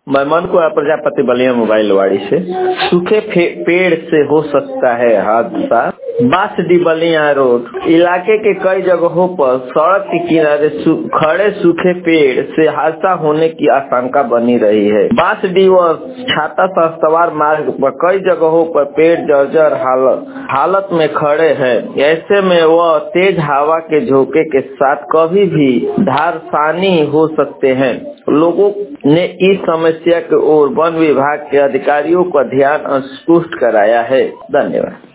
मैं मनु प्रजापति बलिया मोबाइल वाड़ी से। सूखे पेड़ से हो सकता है हादसा। बांसडीह बलिया रोड इलाके के कई जगहों पर सड़क के किनारे खड़े सूखे पेड़ से हादसा होने की आशंका बनी रही है। बांसडीह व छाता सवार मार्ग पर कई जगहों पर पेड़ जर्जर हालत में खड़े हैं। ऐसे में वह तेज हवा के झोंके के साथ कभी भी धारसानी हो सकते हैं। लोगों ने इस समस्या की ओर वन विभाग के अधिकारियों का ध्यान आकृष्ट कराया है। धन्यवाद।